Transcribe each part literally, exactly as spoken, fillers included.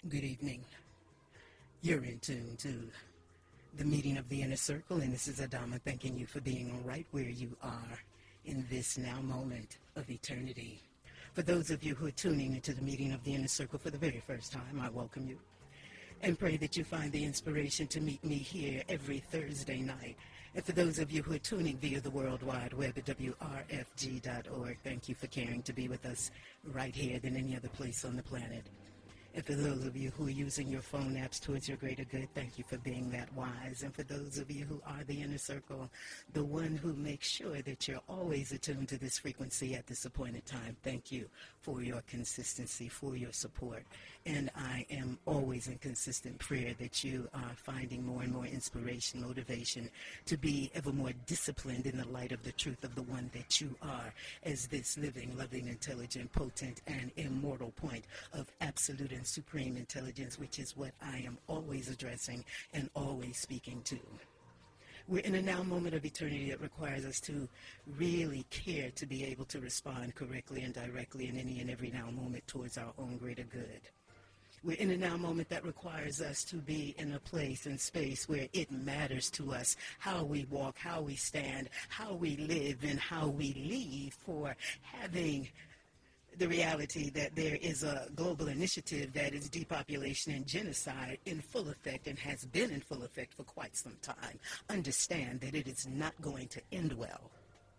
Good evening. You're in tune to the meeting of the Inner Circle, and this is Adama thanking you for being right where you are in this now moment of eternity. For those of you who are tuning into the meeting of the Inner Circle for the very first time, I welcome you and pray that you find the inspiration to meet me here every Thursday night. And for those of you who are tuning via the World Wide Web at W R F G dot org, thank you for caring to be with us right here than any other place on the planet. And for those of you who are using your phone apps towards your greater good, thank you for being that wise. And for those of you who are the Inner Circle, the one who makes sure that you're always attuned to this frequency at this appointed time, thank you for your consistency, for your support. And I am always in consistent prayer that you are finding more and more inspiration, motivation to be ever more disciplined in the light of the truth of the one that you are as this living, loving, intelligent, potent, and immortal point of absolute and supreme intelligence, which is what I am always addressing and always speaking to. We're in a now moment of eternity that requires us to really care to be able to respond correctly and directly in any and every now moment towards our own greater good. We're in a now moment that requires us to be in a place and space where it matters to us how we walk, how we stand, how we live, and how we leave for having the reality that there is a global initiative that is depopulation and genocide in full effect and has been in full effect for quite some time. Understand that it is not going to end well.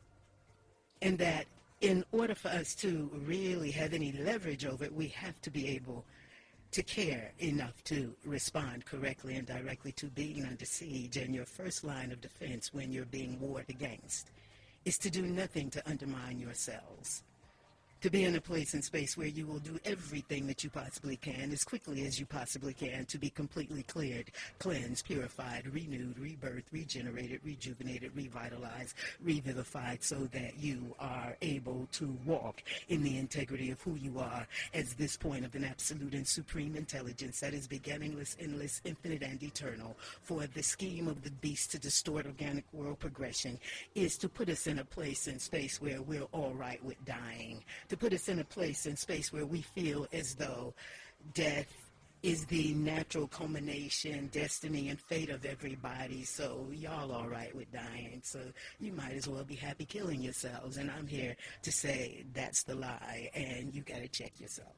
And that in order for us to really have any leverage over it, we have to be able to care enough to respond correctly and directly to being under siege. And your first line of defense when you're being warred against is to do nothing to undermine yourselves. To be in a place and space where you will do everything that you possibly can as quickly as you possibly can to be completely cleared, cleansed, purified, renewed, rebirthed, regenerated, rejuvenated, revitalized, revivified, so that you are able to walk in the integrity of who you are as this point of an absolute and supreme intelligence that is beginningless, endless, infinite, and eternal. For the scheme of the beast to distort organic world progression is to put us in a place and space where we're all right with dying, to put us in a place and space where we feel as though death is the natural culmination, destiny, and fate of everybody. So y'all all right with dying. So you might as well be happy killing yourselves. And I'm here to say that's the lie, and you got to check yourself.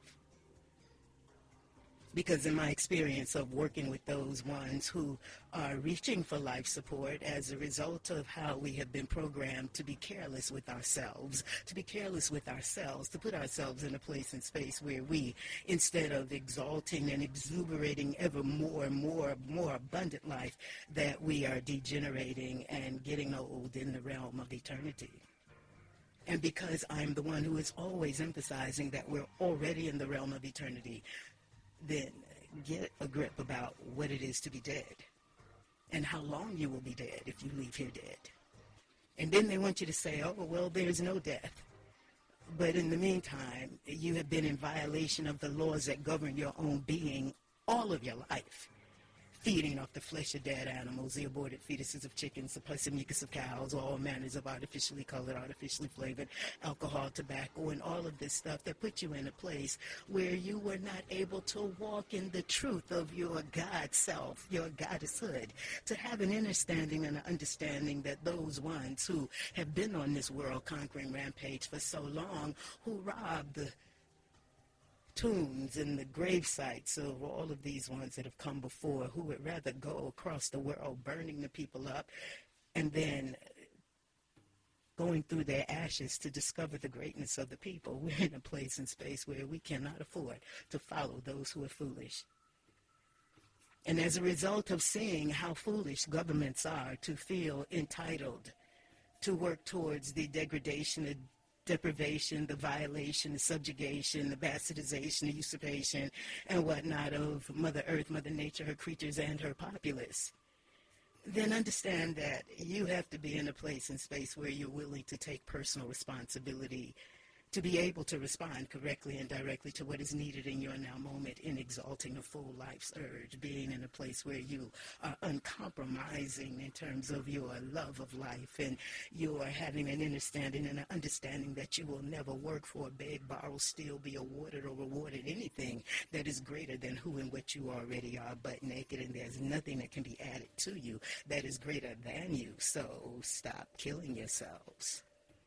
Because in my experience of working with those ones who are reaching for life support as a result of how we have been programmed to be careless with ourselves, to be careless with ourselves, to put ourselves in a place and space where we, instead of exalting and exuberating ever more and more, more abundant life, that we are degenerating and getting old in the realm of eternity. And because I'm the one who is always emphasizing that we're already in the realm of eternity, then get a grip about what it is to be dead and how long you will be dead if you leave here dead. And then they want you to say, oh, well, there's no death. But in the meantime, you have been in violation of the laws that govern your own being all of your life. Feeding off the flesh of dead animals, the aborted fetuses of chickens, the pussy mucus of cows, all manners of artificially colored, artificially flavored alcohol, tobacco, and all of this stuff that put you in a place where you were not able to walk in the truth of your God self, your goddesshood, to have an understanding and an understanding that those ones who have been on this world conquering rampage for so long, who robbed the tombs and the grave sites of all of these ones that have come before, who would rather go across the world burning the people up and then going through their ashes to discover the greatness of the people. We're in a place and space where we cannot afford to follow those who are foolish. And as a result of seeing how foolish governments are to feel entitled to work towards the degradation of deprivation, the violation, the subjugation, the bastardization, the usurpation, and whatnot of Mother Earth, Mother Nature, her creatures, and her populace, then understand that you have to be in a place and space where you're willing to take personal responsibility to be able to respond correctly and directly to what is needed in your now moment in exalting a full life's urge, being in a place where you are uncompromising in terms of your love of life, and you are having an understanding and an understanding that you will never work for, beg, borrow, steal, be awarded or rewarded anything that is greater than who and what you already are, butt naked, and there's nothing that can be added to you that is greater than you. So stop killing yourselves.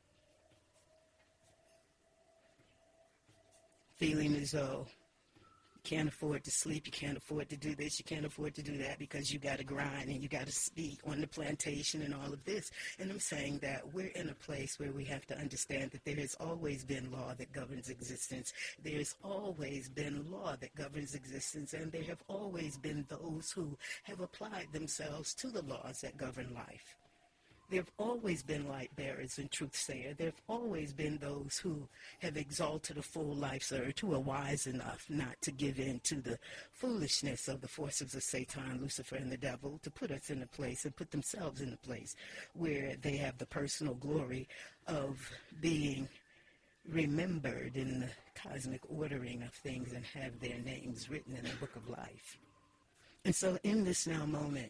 Feeling as though you can't afford to sleep, you can't afford to do this, you can't afford to do that because you got to grind and you got to speak on the plantation and all of this. And I'm saying that we're in a place where we have to understand that there has always been law that governs existence. There has always been law that governs existence, and there have always been those who have applied themselves to the laws that govern life. There have always been light bearers and truth sayers. There have always been those who have exalted a full life surge, who are wise enough not to give in to the foolishness of the forces of Satan, Lucifer, and the devil, to put us in a place and put themselves in a place where they have the personal glory of being remembered in the cosmic ordering of things and have their names written in the book of life. And so in this now moment,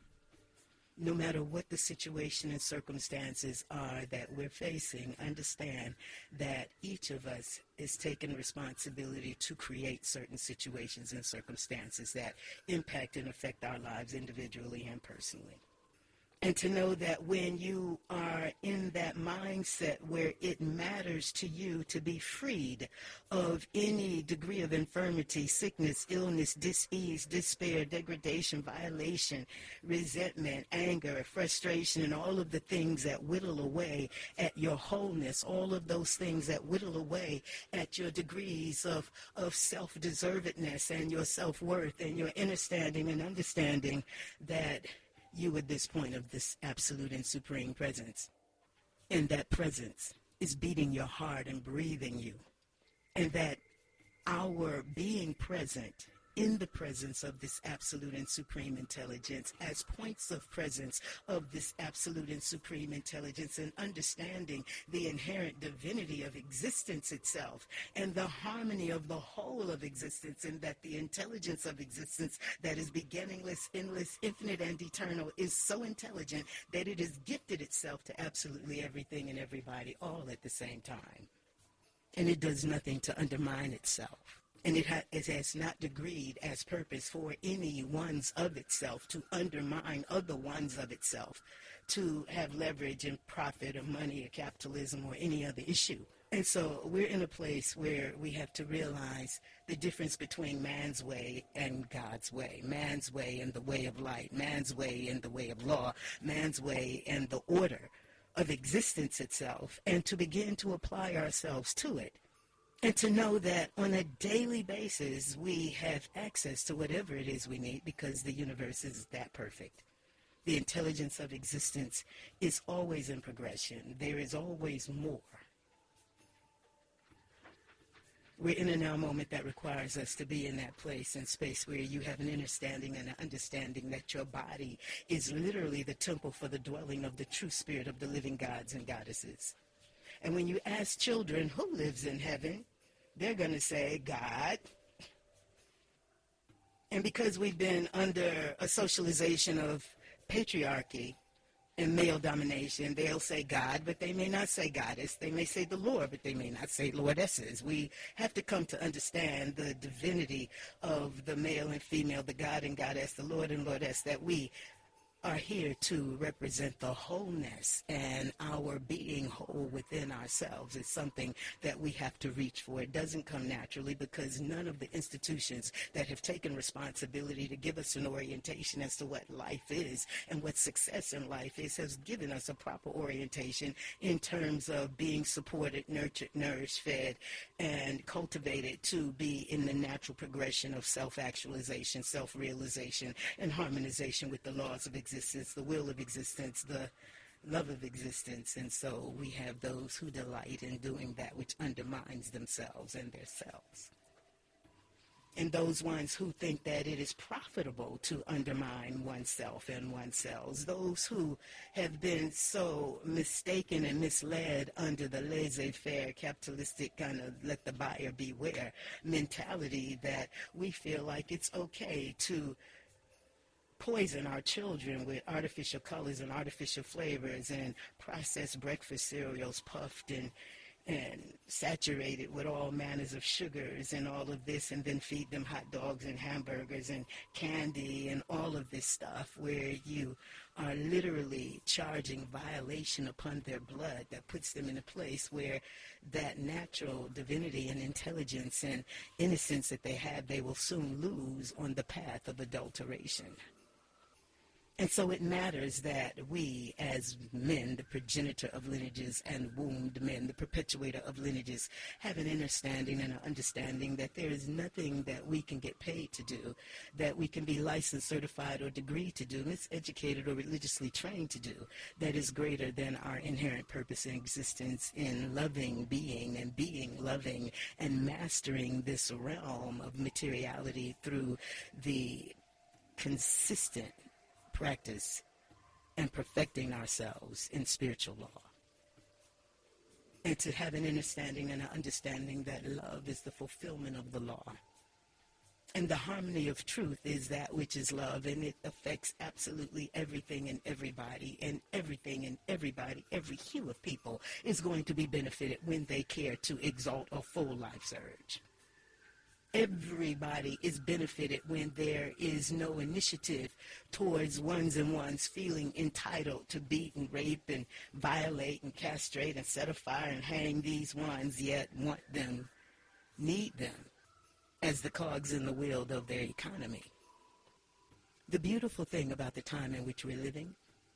no matter what the situation and circumstances are that we're facing, understand that each of us is taking responsibility to create certain situations and circumstances that impact and affect our lives individually and personally. And to know that when you are in that mindset where it matters to you to be freed of any degree of infirmity, sickness, illness, dis-ease, despair, degradation, violation, resentment, anger, frustration, and all of the things that whittle away at your wholeness, all of those things that whittle away at your degrees of, of self-deservedness and your self-worth and your understanding and understanding that you at this point of this absolute and supreme presence. And that presence is beating your heart and breathing you. And that our being present in the presence of this absolute and supreme intelligence, as points of presence of this absolute and supreme intelligence, and understanding the inherent divinity of existence itself and the harmony of the whole of existence, and that the intelligence of existence that is beginningless, endless, infinite, and eternal is so intelligent that it has gifted itself to absolutely everything and everybody all at the same time. And it does nothing to undermine itself. And it, ha- it has not decreed as purpose for any ones of itself to undermine other ones of itself, to have leverage and profit or money or capitalism or any other issue. And so we're in a place where we have to realize the difference between man's way and God's way, man's way and the way of light, man's way and the way of law, man's way and the order of existence itself, and to begin to apply ourselves to it. And to know that on a daily basis, we have access to whatever it is we need because the universe is that perfect. The intelligence of existence is always in progression. There is always more. We're in a now moment that requires us to be in that place and space where you have an understanding and an understanding that your body is literally the temple for the dwelling of the true spirit of the living gods and goddesses. And when you ask children who lives in heaven, they're going to say, God. And because we've been under a socialization of patriarchy and male domination, they'll say God, but they may not say goddess. They may say the Lord, but they may not say lordesses. We have to come to understand the divinity of the male and female, the God and goddess, the Lord and lordess, that we are here to represent the wholeness, and our being whole within ourselves is something that we have to reach for. It doesn't come naturally because none of the institutions that have taken responsibility to give us an orientation as to what life is and what success in life is has given us a proper orientation in terms of being supported, nurtured, nourished, fed, and cultivated to be in the natural progression of self-actualization, self-realization, and harmonization with the laws of existence, the will of existence, the love of existence. And so we have those who delight in doing that which undermines themselves and their selves. And those ones who think that it is profitable to undermine oneself and oneself, those who have been so mistaken and misled under the laissez-faire capitalistic kind of let the buyer beware mentality that we feel like it's okay to poison our children with artificial colors and artificial flavors and processed breakfast cereals puffed and and saturate it with all manners of sugars and all of this, and then feed them hot dogs and hamburgers and candy and all of this stuff, where you are literally charging violation upon their blood that puts them in a place where that natural divinity and intelligence and innocence that they have, they will soon lose on the path of adulteration. And so it matters that we, as men, the progenitor of lineages, and wombed men, the perpetuator of lineages, have an understanding and an understanding that there is nothing that we can get paid to do, that we can be licensed, certified, or degreed to do, miseducated or religiously trained to do, that is greater than our inherent purpose and existence in loving being and being loving and mastering this realm of materiality through the consistent practice and perfecting ourselves in spiritual law. And to have an understanding and an understanding that love is the fulfillment of the law. And the harmony of truth is that which is love, and it affects absolutely everything and everybody, and everything and everybody, every hue of people is going to be benefited when they care to exalt a full life surge. Everybody is benefited when there is no initiative towards ones and ones feeling entitled to beat and rape and violate and castrate and set afire and hang these ones, yet want them, need them as the cogs in the wheel of their economy. The beautiful thing about the time in which we're living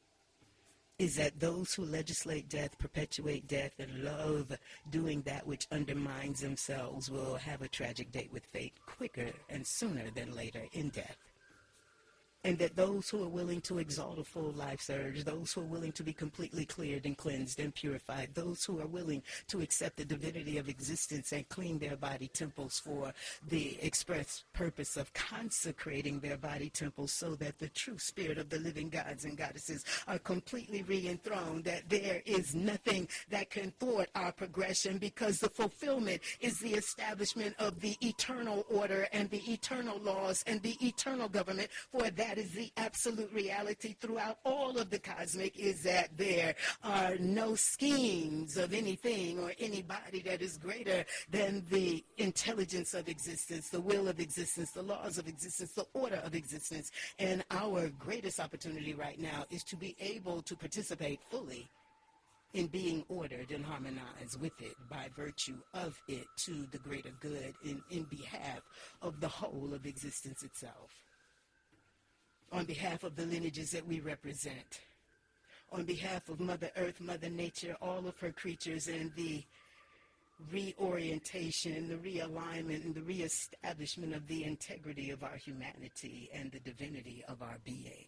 is that those who legislate death, perpetuate death, and love doing that which undermines themselves will have a tragic date with fate quicker and sooner than later in death. And that those who are willing to exalt a full life surge, those who are willing to be completely cleared and cleansed and purified, those who are willing to accept the divinity of existence and clean their body temples for the express purpose of consecrating their body temples so that the true spirit of the living gods and goddesses are completely re-enthroned, that there is nothing that can thwart our progression, because the fulfillment is the establishment of the eternal order and the eternal laws and the eternal government. For that That is the absolute reality throughout all of the cosmic, is that there are no schemes of anything or anybody that is greater than the intelligence of existence, the will of existence, the laws of existence, the order of existence. And our greatest opportunity right now is to be able to participate fully in being ordered and harmonized with it by virtue of it to the greater good in, in behalf of the whole of existence itself. On behalf of the lineages that we represent, on behalf of Mother Earth, Mother Nature, all of her creatures, and the reorientation, the realignment, and the reestablishment of the integrity of our humanity and the divinity of our being.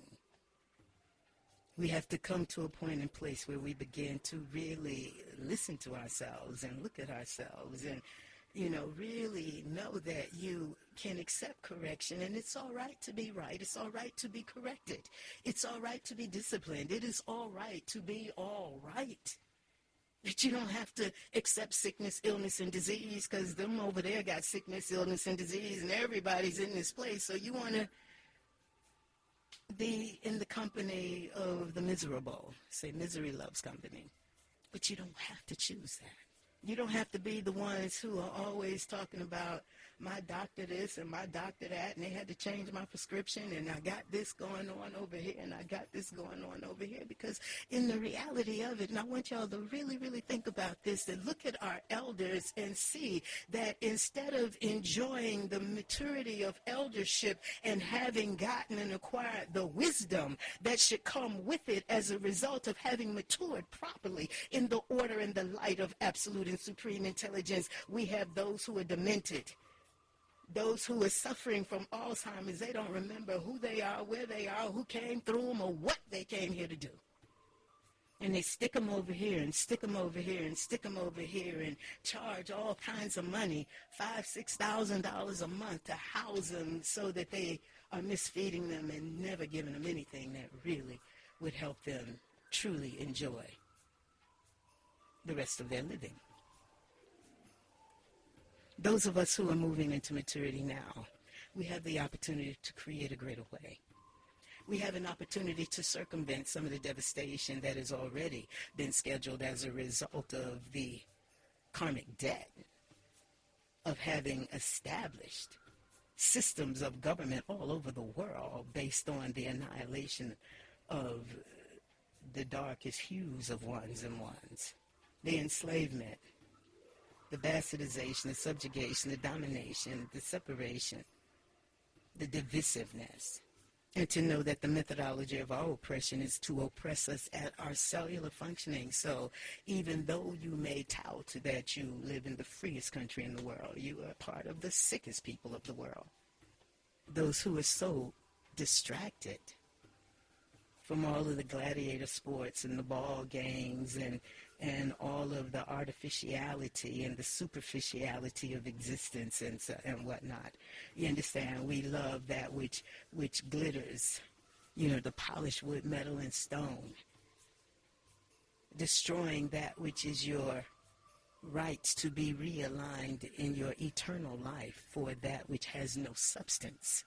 We have to come to a point and place where we begin to really listen to ourselves and look at ourselves and, you know, really know that you can accept correction, and it's all right to be right. It's all right to be corrected. It's all right to be disciplined. It is all right to be all right. That you don't have to accept sickness, illness, and disease, because them over there got sickness, illness, and disease, and everybody's in this place. So you want to be in the company of the miserable. Say misery loves company. But you don't have to choose that. You don't have to be the ones who are always talking about my doctor this and my doctor that, and they had to change my prescription, and I got this going on over here, and I got this going on over here. Because in the reality of it, and I want y'all to really, really think about this, and look at our elders and see that instead of enjoying the maturity of eldership and having gotten and acquired the wisdom that should come with it as a result of having matured properly in the order and the light of absolute and supreme intelligence, we have those who are demented. Those who are suffering from Alzheimer's, they don't remember who they are, where they are, who came through them, or what they came here to do. And they stick them over here and stick them over here and stick them over here and charge all kinds of money, five, six thousand dollars a month to house them, so that they are misfeeding them and never giving them anything that really would help them truly enjoy the rest of their living. Those of us who are moving into maturity now, we have the opportunity to create a greater way. We have an opportunity to circumvent some of the devastation that has already been scheduled as a result of the karmic debt of having established systems of government all over the world based on the annihilation of the darkest hues of ones and ones. The enslavement, the bastardization, the subjugation, the domination, the separation, the divisiveness. And to know that the methodology of our oppression is to oppress us at our cellular functioning. So even though you may tout that you live in the freest country in the world, you are part of the sickest people of the world. Those who are so distracted from all of the gladiator sports and the ball games and and all of the artificiality and the superficiality of existence and so, and whatnot. You understand? We love that which which glitters, you know, the polished wood, metal, and stone, destroying that which is your rights to be realigned in your eternal life for that which has no substance,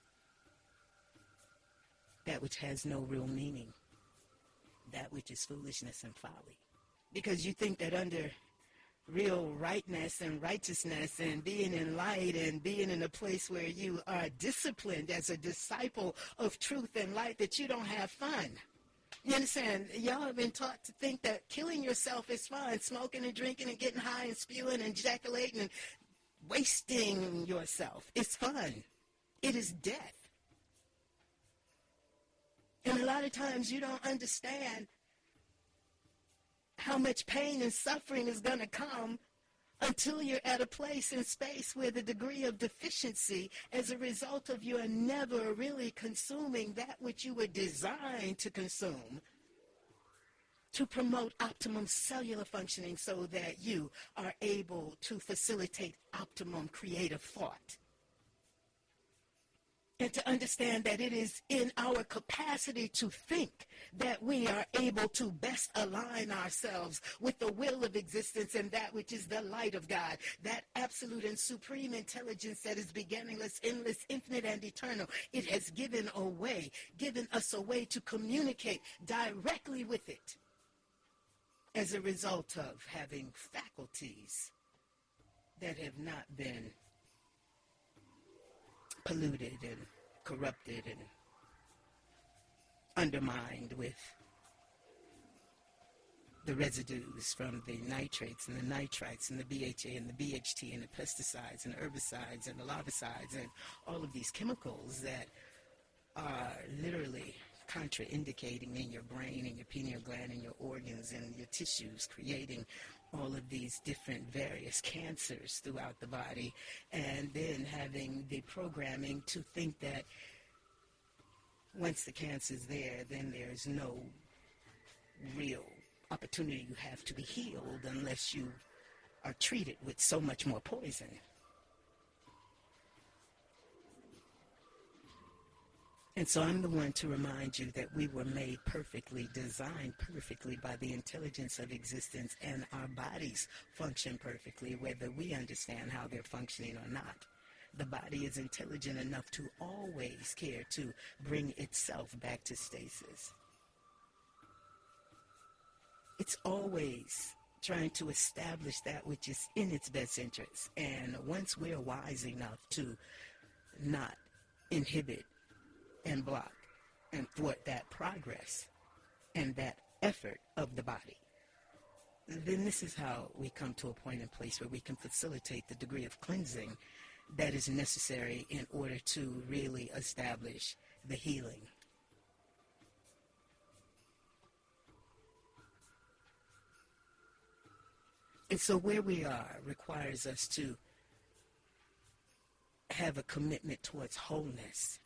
that which has no real meaning, that which is foolishness and folly. Because you think that under real rightness and righteousness and being in light and being in a place where you are disciplined as a disciple of truth and light, that you don't have fun. You understand? Y'all have been taught to think that killing yourself is fun, smoking and drinking and getting high and spewing and ejaculating and wasting yourself. It's fun. It is death. And a lot of times you don't understand how much pain and suffering is going to come until you're at a place in space where the degree of deficiency as a result of you are never really consuming that which you were designed to consume to promote optimum cellular functioning so that you are able to facilitate optimum creative thought. And to understand that it is in our capacity to think that we are able to best align ourselves with the will of existence and that which is the light of God, that absolute and supreme intelligence that is beginningless, endless, infinite, and eternal. It has given a way, given us a way to communicate directly with it as a result of having faculties that have not been polluted and corrupted and undermined with the residues from the nitrates and the nitrites and the B H A and the B H T and the pesticides and the herbicides and the larvicides and all of these chemicals that are literally contraindicating in your brain and your pineal gland and your organs and your tissues, creating all of these different various cancers throughout the body, and then having the programming to think that once the cancer's there, then there's no real opportunity you have to be healed unless you are treated with so much more poison. And so I'm the one to remind you that we were made perfectly, designed perfectly by the intelligence of existence, and our bodies function perfectly, whether we understand how they're functioning or not. The body is intelligent enough to always care to bring itself back to stasis. It's always trying to establish that which is in its best interest. And once we're wise enough to not inhibit and block and thwart that progress and that effort of the body, then this is how we come to a point and place where we can facilitate the degree of cleansing that is necessary in order to really establish the healing. And so where we are requires us to have a commitment towards wholeness.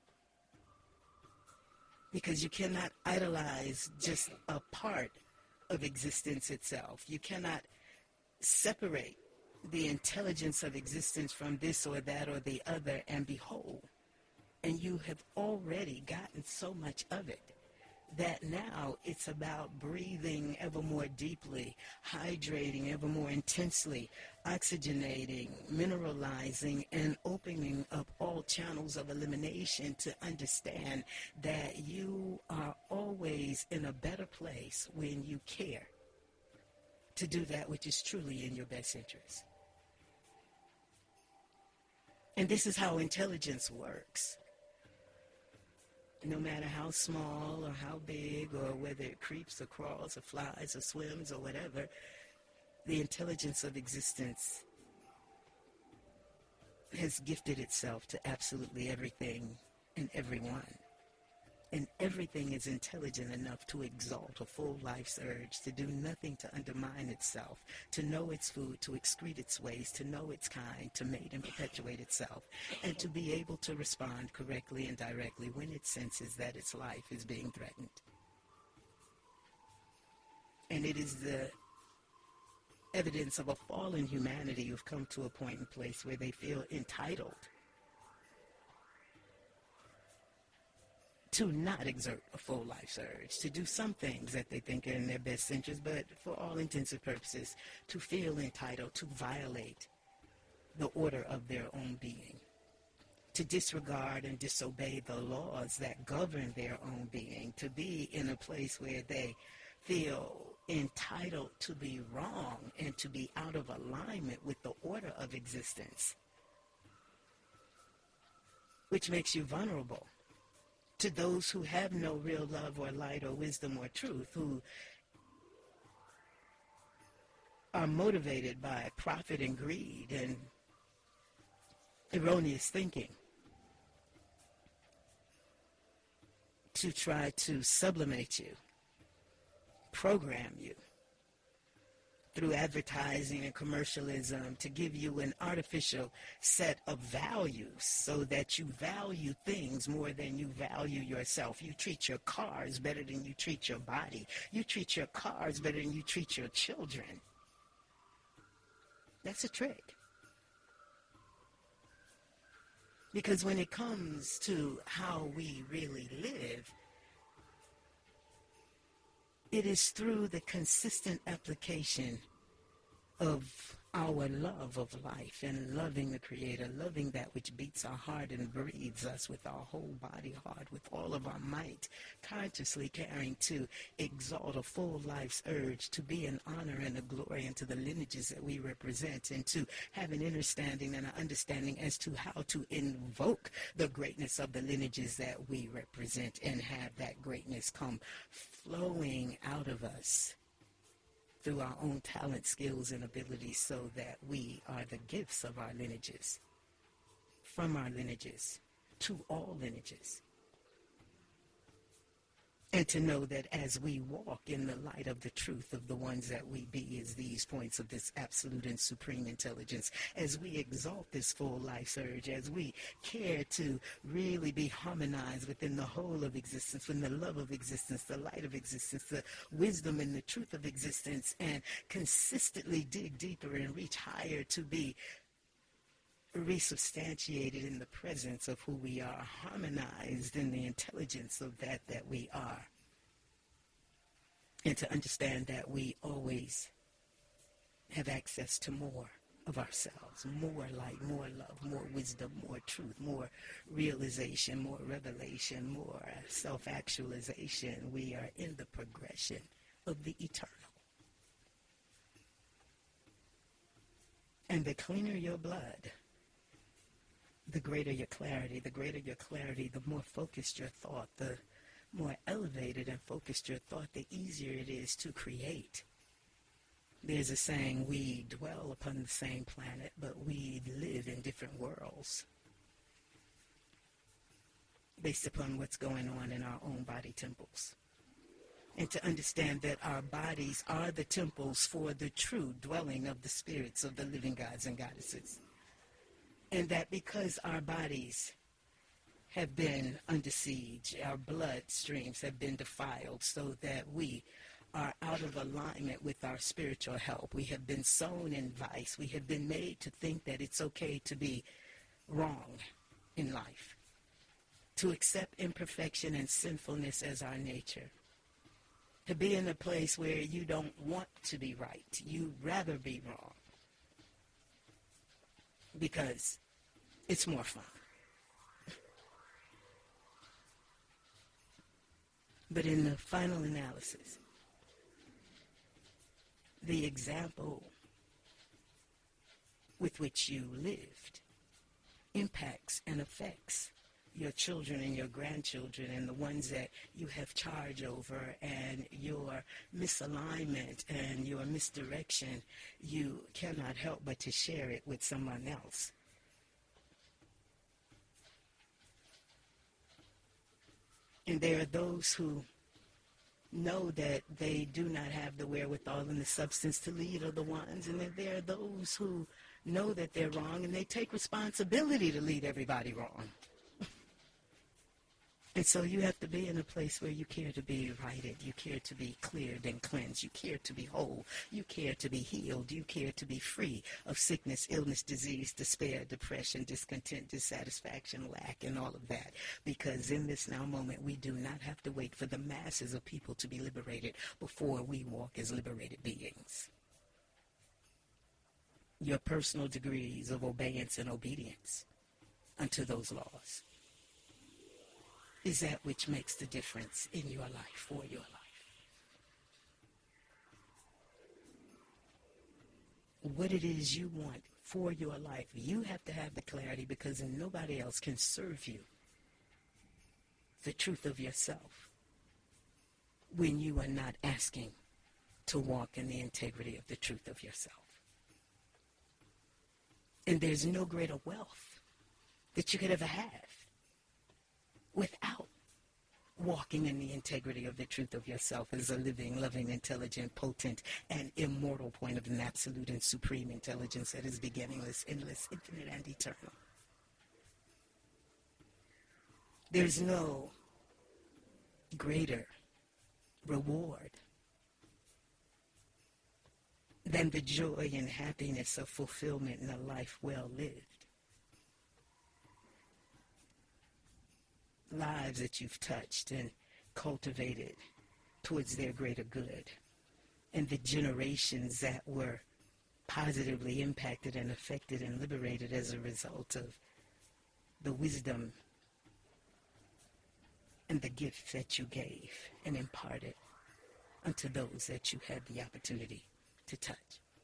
Because you cannot idolize just a part of existence itself. You cannot separate the intelligence of existence from this or that or the other and be whole. And you have already gotten so much of it that now it's about breathing ever more deeply, hydrating ever more intensely, oxygenating, mineralizing, and opening up all channels of elimination to understand that you are always in a better place when you care to do that which is truly in your best interest. And this is how intelligence works. No matter how small or how big, or whether it creeps or crawls or flies or swims or whatever, the intelligence of existence has gifted itself to absolutely everything and everyone. And everything is intelligent enough to exalt a full life's urge, to do nothing to undermine itself, to know its food, to excrete its waste, to know its kind, to mate and perpetuate itself, and to be able to respond correctly and directly when it senses that its life is being threatened. And it is the evidence of a fallen humanity who've come to a point and place where they feel entitled to not exert a full life's urge, to do some things that they think are in their best interest, but for all intents and purposes, to feel entitled to violate the order of their own being, to disregard and disobey the laws that govern their own being, to be in a place where they feel entitled to be wrong and to be out of alignment with the order of existence, which makes you vulnerable to those who have no real love or light or wisdom or truth, who are motivated by profit and greed and erroneous thinking to try to sublimate you, program you through advertising and commercialism to give you an artificial set of values so that you value things more than you value yourself. You treat your cars better than you treat your body. You treat your cars better than you treat your children. That's a trick. Because when it comes to how we really live, it is through the consistent application of our love of life and loving the Creator, loving that which beats our heart and breathes us with our whole body heart, with all of our might, consciously caring to exalt a full life's urge to be an honor and a glory unto the lineages that we represent, and to have an understanding and an understanding as to how to invoke the greatness of the lineages that we represent and have that greatness come flowing out of us through our own talent, skills, and abilities, so that we are the gifts of our lineages, from our lineages, to all lineages. And to know that as we walk in the light of the truth of the ones that we be, as these points of this absolute and supreme intelligence, as we exalt this full life surge, as we care to really be harmonized within the whole of existence, within the love of existence, the light of existence, the wisdom and the truth of existence, and consistently dig deeper and reach higher to be resubstantiated in the presence of who we are, harmonized in the intelligence of that that we are, and to understand that we always have access to more of ourselves, more light, more love, more wisdom, more truth, more realization, more revelation, more self-actualization. We are in the progression of the eternal. And the cleaner your blood, the greater your clarity. The greater your clarity, the more focused your thought, the more elevated and focused your thought, the easier it is to create. There's a saying, we dwell upon the same planet, but we live in different worlds based upon what's going on in our own body temples. And to understand that our bodies are the temples for the true dwelling of the spirits of the living gods and goddesses. And that because our bodies have been under siege, our blood streams have been defiled, so that we are out of alignment with our spiritual help. We have been sown in vice. We have been made to think that it's okay to be wrong in life, to accept imperfection and sinfulness as our nature, to be in a place where you don't want to be right. You'd rather be wrong, because it's more fun. But in the final analysis, the example with which you lived impacts and affects your children and your grandchildren and the ones that you have charge over, and your misalignment and your misdirection, you cannot help but to share it with someone else. And there are those who know that they do not have the wherewithal and the substance to lead other ones, and then there are those who know that they're wrong and they take responsibility to lead everybody wrong. And so you have to be in a place where you care to be righted, you care to be cleared and cleansed, you care to be whole, you care to be healed, you care to be free of sickness, illness, disease, despair, depression, discontent, dissatisfaction, lack, and all of that. Because in this now moment, we do not have to wait for the masses of people to be liberated before we walk as liberated beings. Your personal degrees of obeyance and obedience unto those laws is that which makes the difference in your life, for your life. What it is you want for your life, you have to have the clarity, because nobody else can serve you the truth of yourself when you are not asking to walk in the integrity of the truth of yourself. And there's no greater wealth that you could ever have without walking in the integrity of the truth of yourself as a living, loving, intelligent, potent, and immortal point of an absolute and supreme intelligence that is beginningless, endless, infinite, and eternal. There's no greater reward than the joy and happiness of fulfillment in a life well lived. Lives that you've touched and cultivated towards their greater good, and the generations that were positively impacted and affected and liberated as a result of the wisdom and the gift that you gave and imparted unto those that you had the opportunity to touch.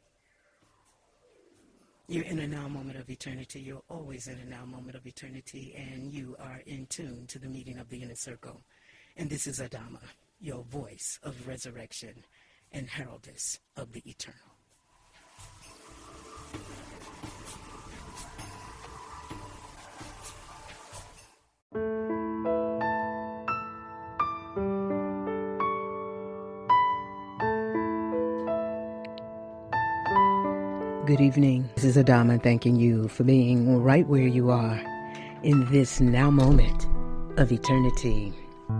You're in a now moment of eternity. You're always in a now moment of eternity, and you are in tune to the meeting of the inner circle. And this is Adama, your voice of resurrection and heraldess of the eternal. Good evening. This is Adama thanking you for being right where you are in this now moment of eternity.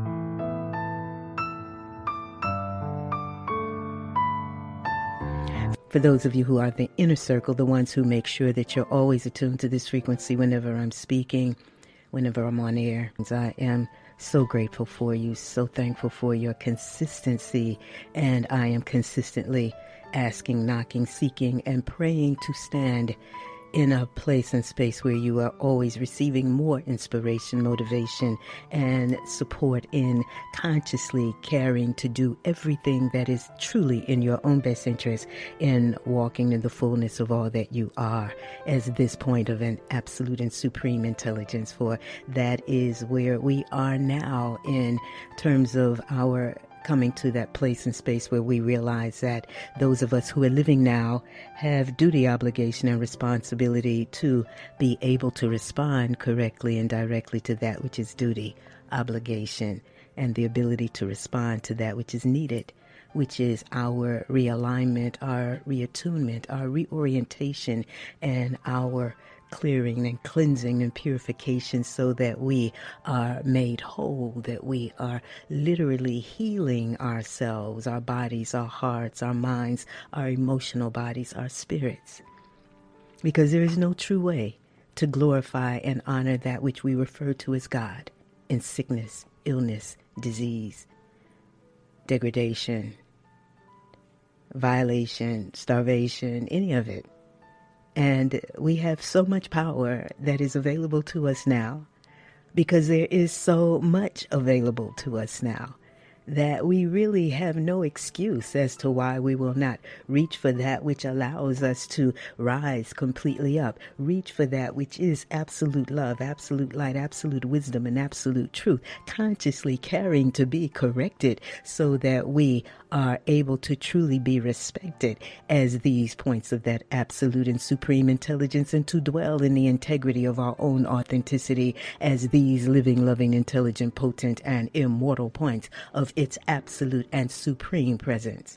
For those of you who are the inner circle, the ones who make sure that you're always attuned to this frequency whenever I'm speaking, whenever I'm on air, I am so grateful for you, so thankful for your consistency, and I am consistently asking, knocking, seeking, and praying to stand in a place and space where you are always receiving more inspiration, motivation, and support in consciously caring to do everything that is truly in your own best interest in walking in the fullness of all that you are as this point of an absolute and supreme intelligence. For that is where we are now in terms of our coming to that place and space where we realize that those of us who are living now have duty, obligation, and responsibility to be able to respond correctly and directly to that which is duty, obligation, and the ability to respond to that which is needed, which is our realignment, our reattunement, our reorientation, and our clearing and cleansing and purification, so that we are made whole, that we are literally healing ourselves, our bodies, our hearts, our minds, our emotional bodies, our spirits. Because there is no true way to glorify and honor that which we refer to as God in sickness, illness, disease, degradation, violation, starvation, any of it. And we have so much power that is available to us now, because there is so much available to us now. that we really have no excuse as to why we will not reach for that which allows us to rise completely up, reach for that which is absolute love, absolute light, absolute wisdom, and absolute truth, consciously caring to be corrected so that we are able to truly be respected as these points of that absolute and supreme intelligence, and to dwell in the integrity of our own authenticity as these living, loving, intelligent, potent, and immortal points of its absolute and supreme presence.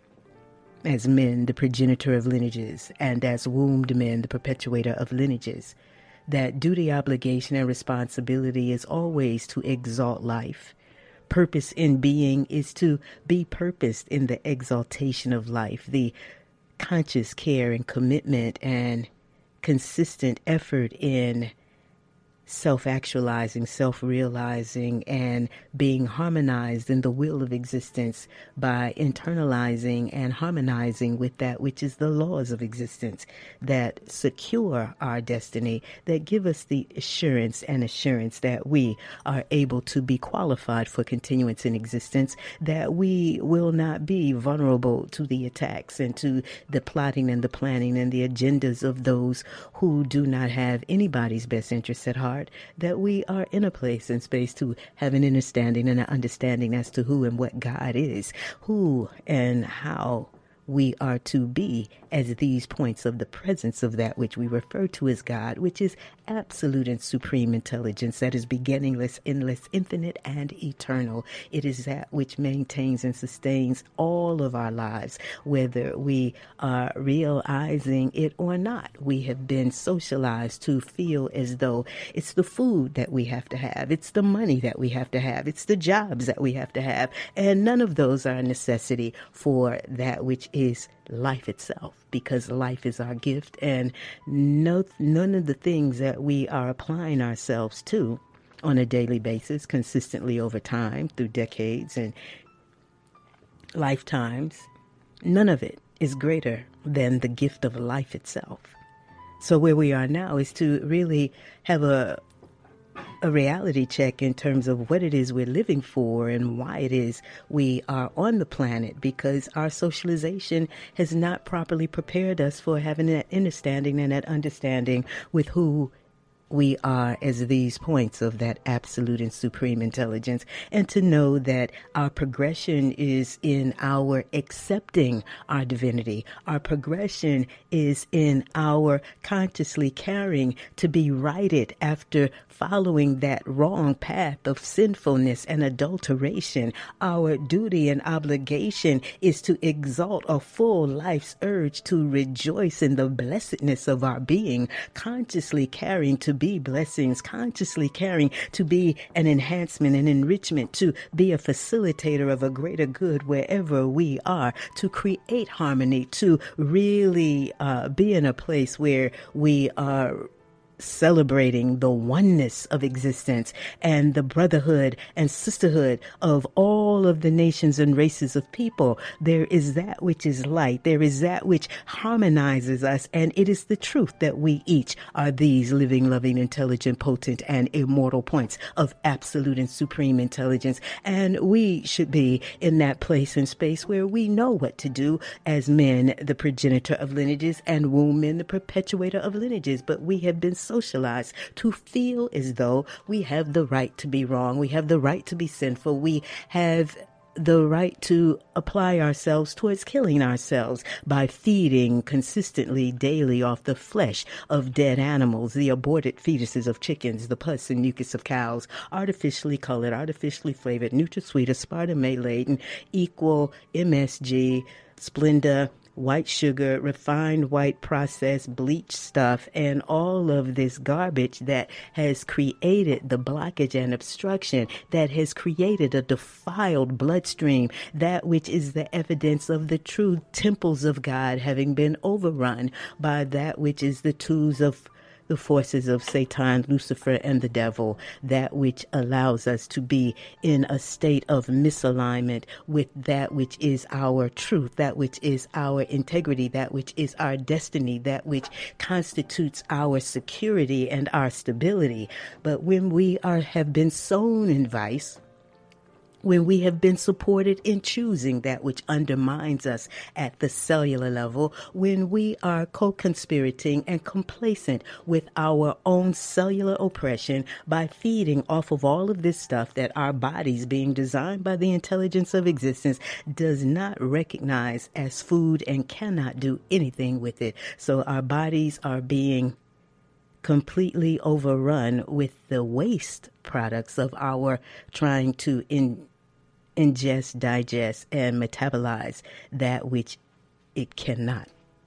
As men, the progenitor of lineages, and as wombed men, the perpetuator of lineages, that duty, obligation, and responsibility is always to exalt life. Purpose in being is to be purposed in the exaltation of life, the conscious care and commitment and consistent effort in self-actualizing, self-realizing, and being harmonized in the will of existence by internalizing and harmonizing with that which is the laws of existence that secure our destiny, that give us the assurance and assurance that we are able to be qualified for continuance in existence, that we will not be vulnerable to the attacks and to the plotting and the planning and the agendas of those who do not have anybody's best interests at heart, that we are in a place and space to have an understanding and an understanding as to who and what God is, who and how we are to be as these points of the presence of that which we refer to as God, which is absolute and supreme intelligence that is beginningless, endless, infinite, and eternal. It is that which maintains and sustains all of our lives, whether we are realizing it or not. We have been socialized to feel as though it's the food that we have to have, it's the money that we have to have, it's the jobs that we have to have, and none of those are a necessity for that which is life itself, because life is our gift, and no, none of the things that we are applying ourselves to on a daily basis, consistently over time, through decades and lifetimes, none of it is greater than the gift of life itself. So where we are now is to really have a a reality check in terms of what it is we're living for and why it is we are on the planet, because our socialization has not properly prepared us for having that understanding and that understanding with who we are as these points of that absolute and supreme intelligence, and to know that our progression is in our accepting our divinity. Our progression is in our consciously caring to be righted after following that wrong path of sinfulness and adulteration. Our duty and obligation is to exalt a full life's urge to rejoice in the blessedness of our being, consciously caring to be blessings, consciously caring to be an enhancement and enrichment, to be a facilitator of a greater good wherever we are, to create harmony, to really uh, be in a place where we are celebrating the oneness of existence and the brotherhood and sisterhood of all of the nations and races of people. There is that which is light. There is that which harmonizes us. And it is the truth that we each are these living, loving, intelligent, potent, and immortal points of absolute and supreme intelligence. And we should be in that place and space where we know what to do as men, the progenitor of lineages, and women, the perpetuator of lineages. But we have been socialized to feel as though we have the right to be wrong. We have the right to be sinful. We have the right to apply ourselves towards killing ourselves by feeding consistently daily off the flesh of dead animals, the aborted fetuses of chickens, the pus and mucus of cows, artificially colored, artificially flavored, NutraSweet, aspartame laden, equal M S G, Splenda, white sugar, refined white processed bleach stuff, and all of this garbage that has created the blockage and obstruction, that has created a defiled bloodstream, that which is the evidence of the true temples of God having been overrun by that which is the tools of the forces of Satan, Lucifer, and the devil, that which allows us to be in a state of misalignment with that which is our truth, that which is our integrity, that which is our destiny, that which constitutes our security and our stability. But when we are have been sown in vice, when we have been supported in choosing that which undermines us at the cellular level, when we are co-conspirating and complacent with our own cellular oppression by feeding off of all of this stuff that our bodies, being designed by the intelligence of existence, does not recognize as food and cannot do anything with it. So our bodies are being completely overrun with the waste products of our trying to in ingest, digest, and metabolize that which it cannot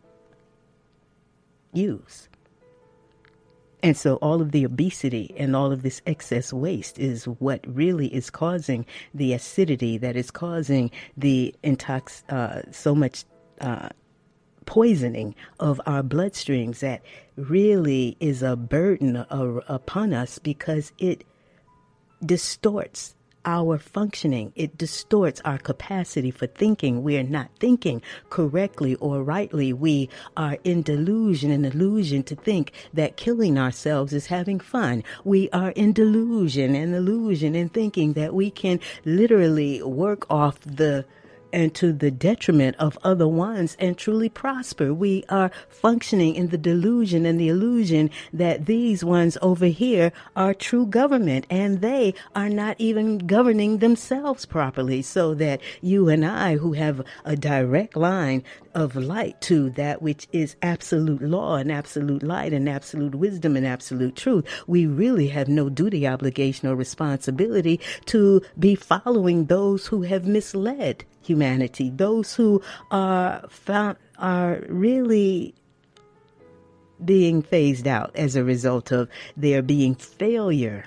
use. And so all of the obesity and all of this excess waste is what really is causing the acidity that is causing the intox, uh, so much uh, poisoning of our bloodstreams that really is a burden uh, upon us, because it distorts our functioning. It distorts our capacity for thinking. We are not thinking correctly or rightly. We are in delusion and illusion to think that killing ourselves is having fun. We are in delusion and illusion in thinking that we can literally work off the and to the detriment of other ones and truly prosper. We are functioning in the delusion and the illusion that these ones over here are true government, and they are not even governing themselves properly, so that you and I, who have a direct line of light to that which is absolute law and absolute light and absolute wisdom and absolute truth, we really have no duty, obligation, or responsibility to be following those who have misled humanity, those who are found, are really being phased out as a result of there being failure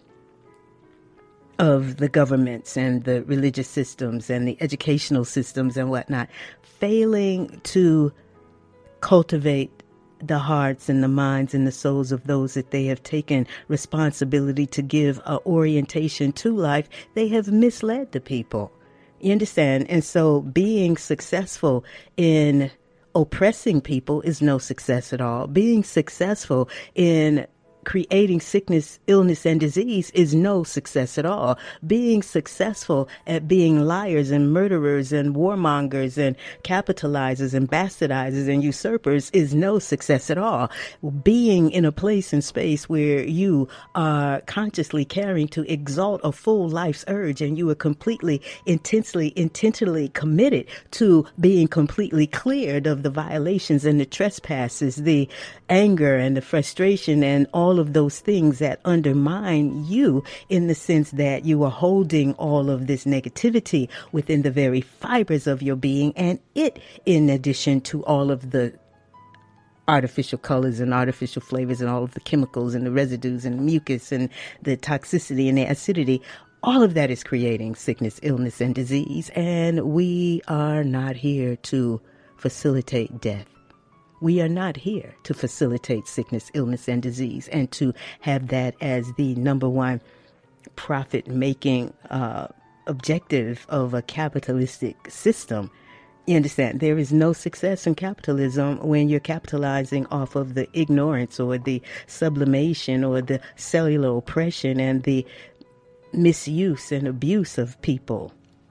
of the governments and the religious systems and the educational systems and whatnot, failing to cultivate the hearts and the minds and the souls of those that they have taken responsibility to give a orientation to life. They have misled the people. You understand? And so being successful in oppressing people is no success at all. Being successful in creating sickness, illness, and disease is no success at all. Being successful at being liars and murderers and warmongers and capitalizers and bastardizers and usurpers is no success at all. Being in a place and space where you are consciously caring to exalt a full life's urge, and you are completely, intensely, intentionally committed to being completely cleared of the violations and the trespasses, the anger and the frustration and all of those things that undermine you, in the sense that you are holding all of this negativity within the very fibers of your being, and it, in addition to all of the artificial colors and artificial flavors and all of the chemicals and the residues and the mucus and the toxicity and the acidity, all of that is creating sickness, illness, and disease. And we are not here to facilitate death. We are not here to facilitate sickness, illness, and disease, and to have that as the number one profit-making uh, objective of a capitalistic system. You understand? There is no success in capitalism when you're capitalizing off of the ignorance or the sublimation or the cellular oppression and the misuse and abuse of people.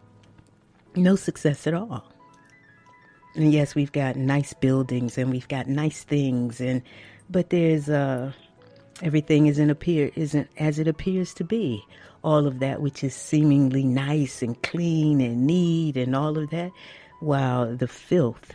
No success at all. And yes, we've got nice buildings and we've got nice things, and but there's uh, everything isn't appear isn't as it appears to be. All of that which is seemingly nice and clean and neat and all of that, while the filth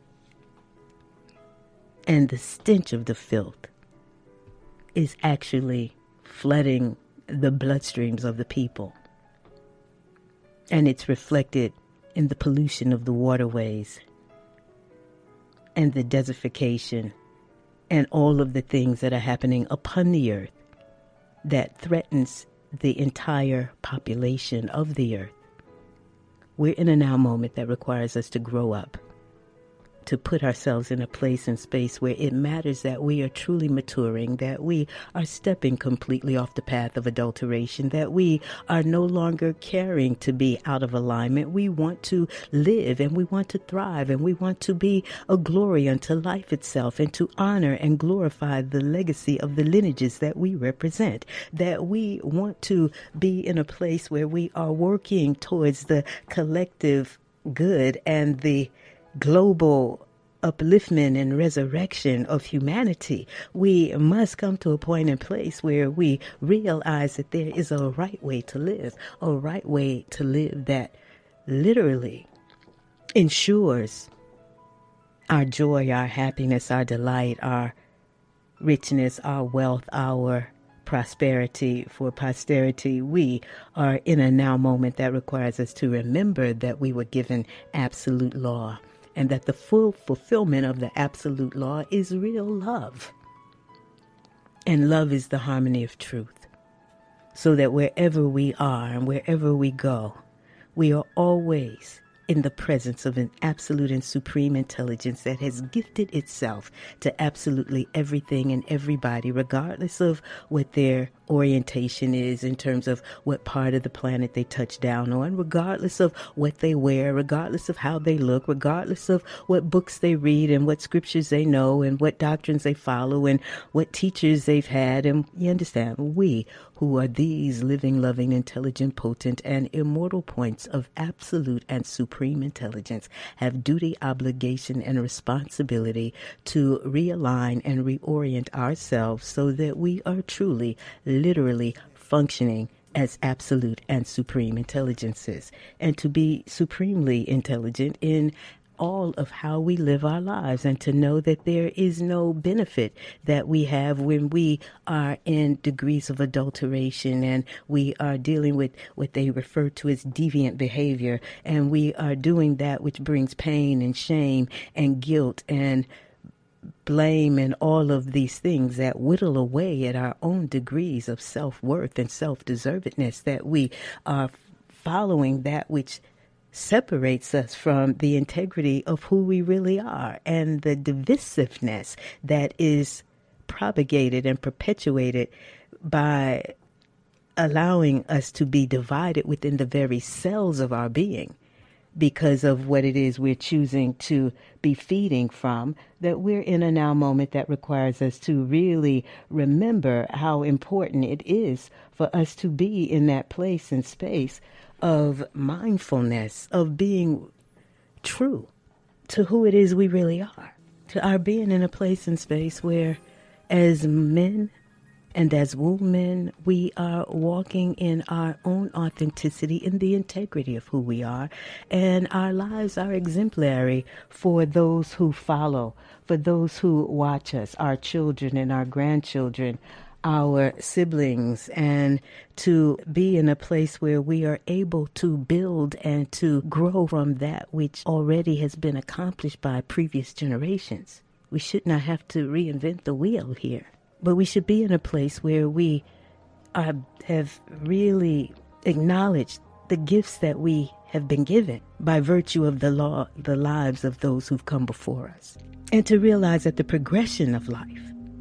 and the stench of the filth is actually flooding the bloodstreams of the people, and it's reflected in the pollution of the waterways and the desertification and all of the things that are happening upon the earth that threatens the entire population of the earth. We're in a now moment that requires us to grow up. to put ourselves in a place and space where it matters that we are truly maturing, that we are stepping completely off the path of adulteration, that we are no longer caring to be out of alignment. We want to live and we want to thrive and we want to be a glory unto life itself and to honor and glorify the legacy of the lineages that we represent, that we want to be in a place where we are working towards the collective good and the global upliftment and resurrection of humanity. We must come to a point and place where we realize that there is a right way to live, a right way to live that literally ensures our joy, our happiness, our delight, our richness, our wealth, our prosperity for posterity. We are in a now moment that requires us to remember that we were given absolute law and that the full fulfillment of the absolute law is real love. And love is the harmony of truth. So that wherever we are and wherever we go, we are always in the presence of an absolute and supreme intelligence that has gifted itself to absolutely everything and everybody, regardless of what their orientation is in terms of what part of the planet they touch down on, regardless of what they wear, regardless of how they look, regardless of what books they read and what scriptures they know and what doctrines they follow and what teachers they've had. And you understand, we who are these living, loving, intelligent, potent, and immortal points of absolute and supreme intelligence have duty, obligation, and responsibility to realign and reorient ourselves so that we are truly literally functioning as absolute and supreme intelligences, and to be supremely intelligent in all of how we live our lives, and to know that there is no benefit that we have when we are in degrees of adulteration and we are dealing with what they refer to as deviant behavior, and we are doing that which brings pain and shame and guilt and blame and all of these things that whittle away at our own degrees of self-worth and self-deservedness, that we are following that which separates us from the integrity of who we really are, and the divisiveness that is propagated and perpetuated by allowing us to be divided within the very cells of our being because of what it is we're choosing to be feeding from, that we're in a now moment that requires us to really remember how important it is for us to be in that place and space of mindfulness, of being true to who it is we really are, to our being in a place and space where as men and as women, we are walking in our own authenticity, in the integrity of who we are, and our lives are exemplary for those who follow, for those who watch us, our children and our grandchildren, our siblings, and to be in a place where we are able to build and to grow from that which already has been accomplished by previous generations. We should not have to reinvent the wheel here, but we should be in a place where we are, have really acknowledged the gifts that we have been given by virtue of the law, the lives of those who've come before us, and to realize that the progression of life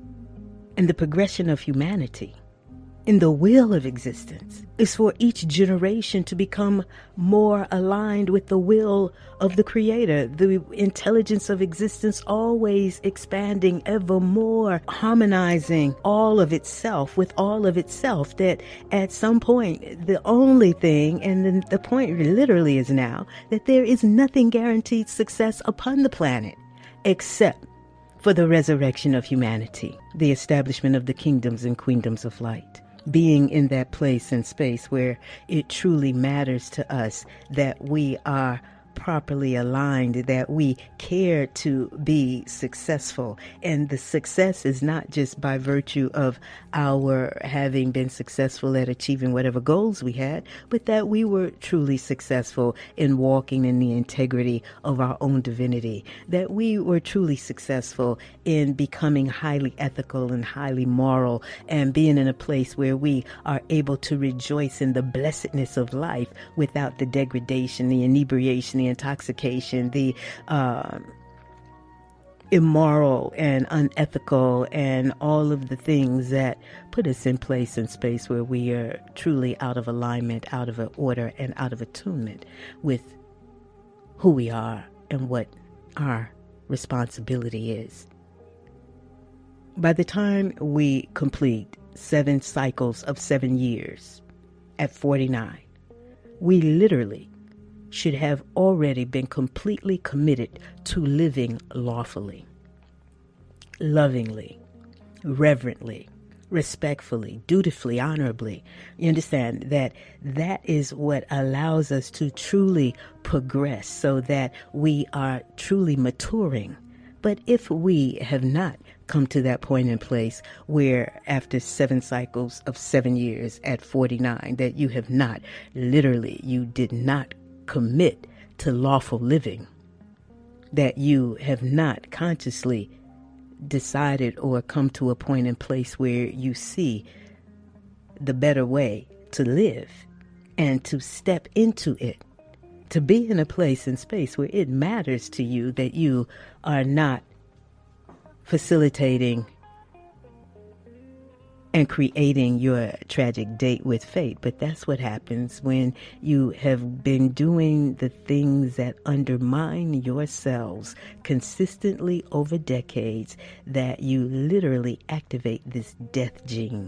and the progression of humanity in the will of existence is for each generation to become more aligned with the will of the Creator, the intelligence of existence always expanding, ever more harmonizing all of itself with all of itself, that at some point the only thing, and then the point literally is now, that there is nothing guaranteed success upon the planet except for the resurrection of humanity, the establishment of the kingdoms and queendoms of light. Being in that place and space where it truly matters to us that we are properly aligned, that we care to be successful. And the success is not just by virtue of our having been successful at achieving whatever goals we had, but that we were truly successful in walking in the integrity of our own divinity, that we were truly successful in becoming highly ethical and highly moral, and being in a place where we are able to rejoice in the blessedness of life without the degradation, the inebriation, the intoxication, the uh, immoral and unethical and all of the things that put us in place and space where we are truly out of alignment, out of order, and out of attunement with who we are and what our responsibility is. By the time we complete seven cycles of seven years at forty-nine, we literally should have already been completely committed to living lawfully, lovingly, reverently, respectfully, dutifully, honorably. You understand that that is what allows us to truly progress so that we are truly maturing. But if we have not come to that point in place where after seven cycles of seven years at forty-nine, that you have not, literally, you did not commit to lawful living, that you have not consciously decided or come to a point in place where you see the better way to live and to step into it, to be in a place and space where it matters to you that you are not facilitating and creating your tragic date with fate. But that's what happens when you have been doing the things that undermine yourselves consistently over decades, that you literally activate this death gene.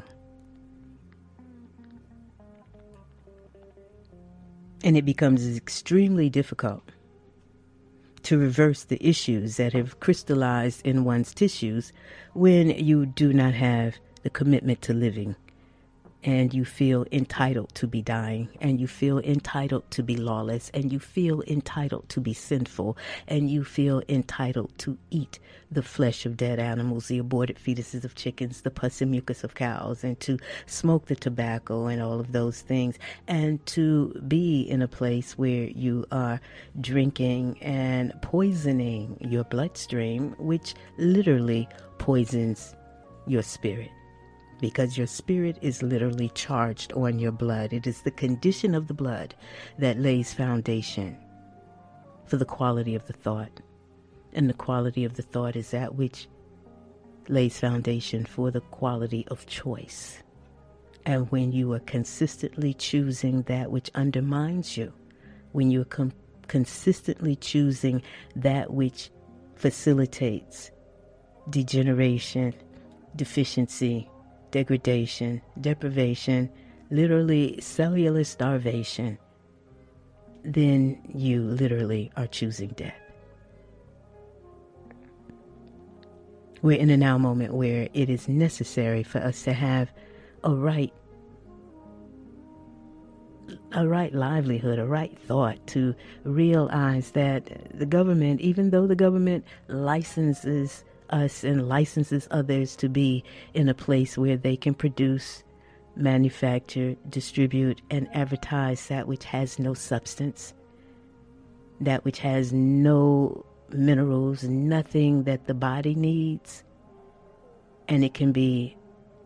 And it becomes extremely difficult to reverse the issues that have crystallized in one's tissues when you do not have the commitment to living, and you feel entitled to be dying, and you feel entitled to be lawless, and you feel entitled to be sinful, and you feel entitled to eat the flesh of dead animals, the aborted fetuses of chickens, the pus and mucus of cows, and to smoke the tobacco and all of those things, and to be in a place where you are drinking and poisoning your bloodstream, which literally poisons your spirit. Because your spirit is literally charged on your blood. It is the condition of the blood that lays foundation for the quality of the thought. And the quality of the thought is that which lays foundation for the quality of choice. And when you are consistently choosing that which undermines you, when you are com- consistently choosing that which facilitates degeneration, deficiency, degradation, deprivation, literally cellular starvation, then you literally are choosing death. We're in a now moment where it is necessary for us to have a right, a right livelihood, a right thought, to realize that the government, even though the government licenses us and licenses others to be in a place where they can produce, manufacture, distribute, and advertise that which has no substance, that which has no minerals, nothing that the body needs, and it can be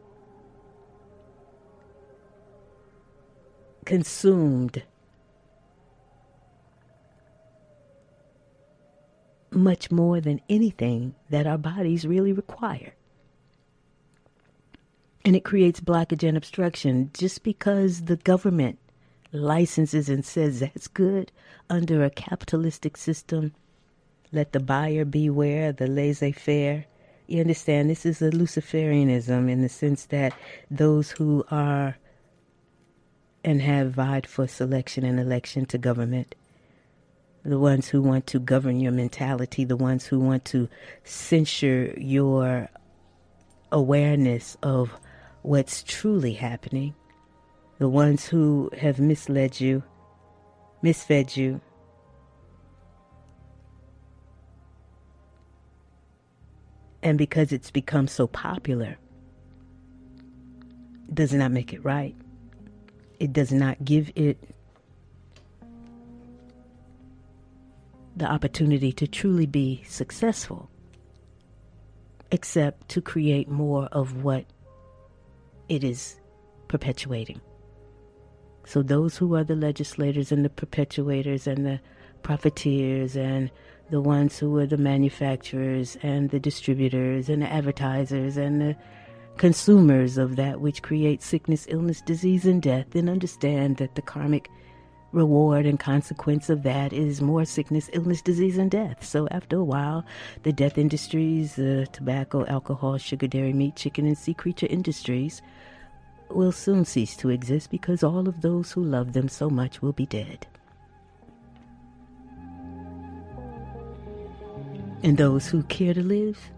consumed much more than anything that our bodies really require. And it creates blockage and obstruction just because the government licenses and says that's good under a capitalistic system. Let the buyer beware, the laissez-faire. You understand, this is a Luciferianism in the sense that those who are and have vied for selection and election to government, the ones who want to govern your mentality, the ones who want to censure your awareness of what's truly happening, the ones who have misled you, misfed you, and because it's become so popular, does not make it right. It does not give it the opportunity to truly be successful, except to create more of what it is perpetuating. So those who are the legislators and the perpetuators and the profiteers and the ones who are the manufacturers and the distributors and the advertisers and the consumers of that which creates sickness, illness, disease, and death, and understand that the karmic reward and consequence of that is more sickness, illness, disease, and death. So after a while, the death industries, the tobacco, alcohol, sugar, dairy, meat, chicken, and sea creature industries will soon cease to exist because all of those who love them so much will be dead. And those who care to live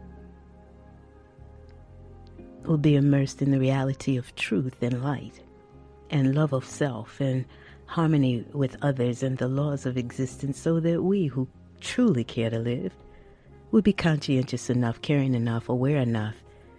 will be immersed in the reality of truth and light and love of self and harmony with others and the laws of existence, so that we who truly care to live will be conscientious enough, caring enough, aware enough,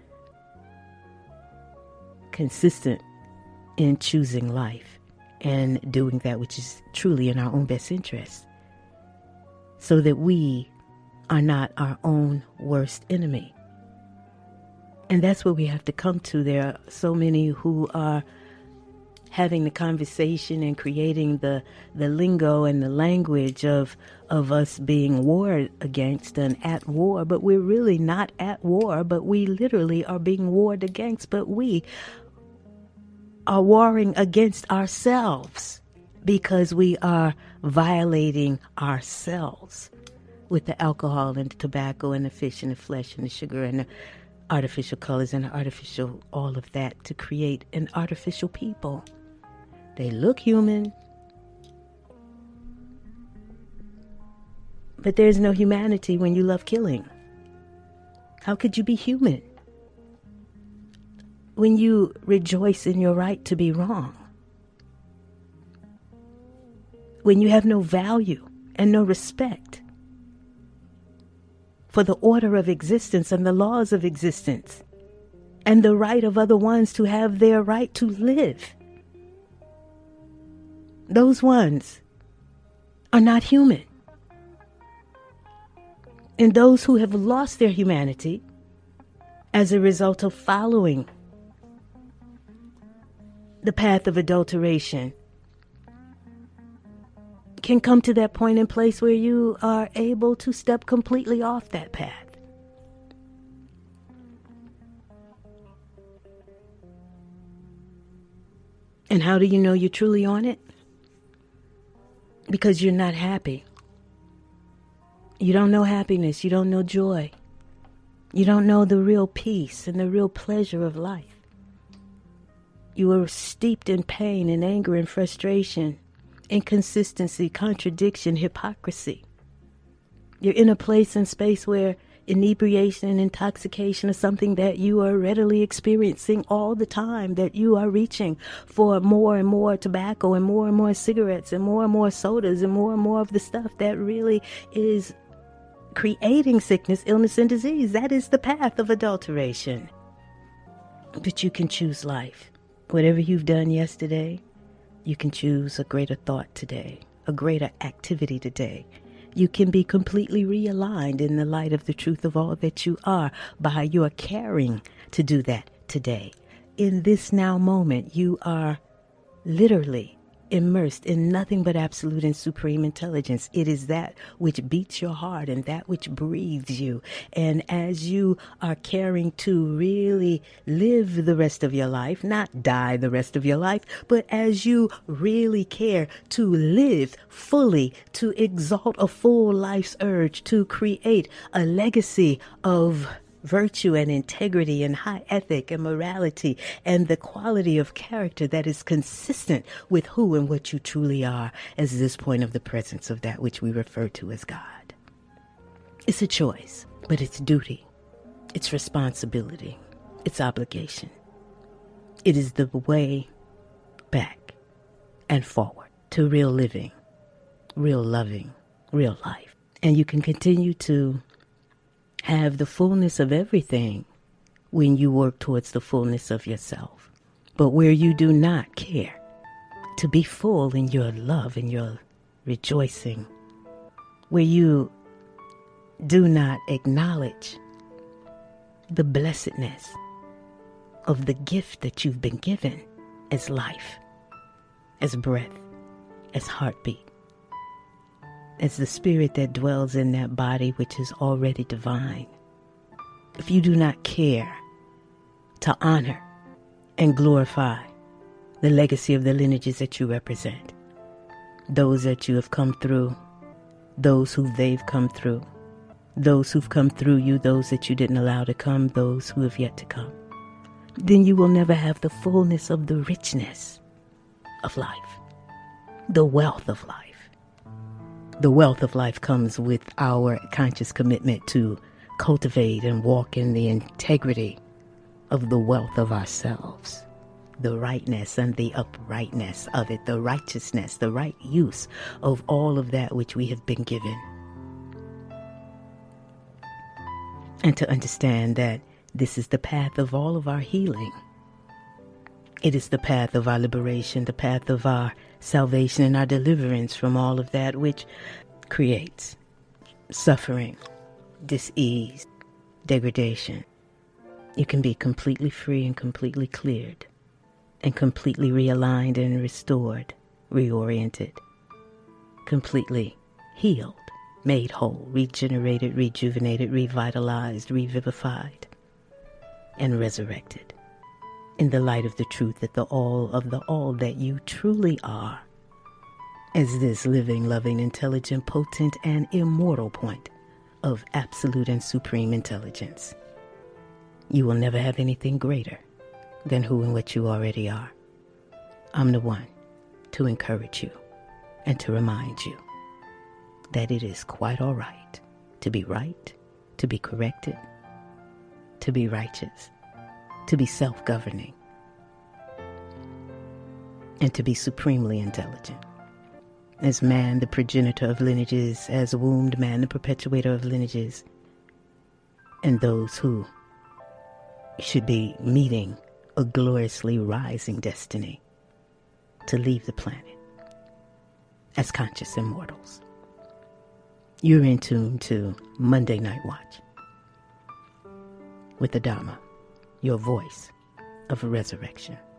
consistent in choosing life and doing that which is truly in our own best interest, so that we are not our own worst enemy. And that's what we have to come to. There are so many who are having the conversation and creating the, the lingo and the language of of us being warred against and at war, but we're really not at war, but we literally are being warred against, but we are warring against ourselves because we are violating ourselves with the alcohol and the tobacco and the fish and the flesh and the sugar and the artificial colors and the artificial all of that to create an artificial people. They look human, but there's no humanity when you love killing. How could you be human when you rejoice in your right to be wrong? When you have no value and no respect for the order of existence and the laws of existence and the right of other ones to have their right to live. Those ones are not human. And those who have lost their humanity as a result of following the path of adulteration can come to that point and place where you are able to step completely off that path. And how do you know you're truly on it? Because you're not happy. You don't know happiness. You don't know joy. You don't know the real peace and the real pleasure of life. You are steeped in pain and anger and frustration, inconsistency, contradiction, hypocrisy. You're in a place and space where inebriation and intoxication is something that you are readily experiencing all the time, that you are reaching for more and more tobacco and more and more cigarettes and more and more sodas and more and more of the stuff that really is creating sickness, illness, and disease. That is the path of adulteration. But you can choose life. Whatever you've done yesterday, you can choose a greater thought today, a greater activity today. You can be completely realigned in the light of the truth of all that you are by your caring to do that today. In this now moment, you are literally immersed in nothing but absolute and supreme intelligence. It is that which beats your heart and that which breathes you. And as you are caring to really live the rest of your life, not die the rest of your life, but as you really care to live fully, to exalt a full life's urge, to create a legacy of virtue and integrity and high ethic and morality and the quality of character that is consistent with who and what you truly are as this point of the presence of that which we refer to as God. It's a choice, but it's duty, it's responsibility, it's obligation. It is the way back and forward to real living, real loving, real life. And you can continue to have the fullness of everything when you work towards the fullness of yourself. But where you do not care to be full in your love and your rejoicing, where you do not acknowledge the blessedness of the gift that you've been given as life, as breath, as heartbeat, as the spirit that dwells in that body which is already divine, if you do not care to honor and glorify the legacy of the lineages that you represent, those that you have come through, those who they've come through, those who've come through you, those that you didn't allow to come, those who have yet to come, then you will never have the fullness of the richness of life, the wealth of life. The wealth of life comes with our conscious commitment to cultivate and walk in the integrity of the wealth of ourselves, the rightness and the uprightness of it, the righteousness, the right use of all of that which we have been given. And to understand that this is the path of all of our healing. It is the path of our liberation, the path of our salvation and our deliverance from all of that which creates suffering, dis-ease, degradation. You can be completely free and completely cleared and completely realigned and restored, reoriented, completely healed, made whole, regenerated, rejuvenated, revitalized, revivified, and resurrected in the light of the truth that the all of the all that you truly are as this living, loving, intelligent, potent, and immortal point of absolute and supreme intelligence. You will never have anything greater than who and what you already are. I'm the one to encourage you and to remind you that it is quite all right to be right, to be corrected, to be righteous, to be self-governing, and to be supremely intelligent. As man, the progenitor of lineages, as wombed man, the perpetuator of lineages, and those who should be meeting a gloriously rising destiny to leave the planet as conscious immortals. You're in tune to Monday Night Watch with Adama, your voice of resurrection.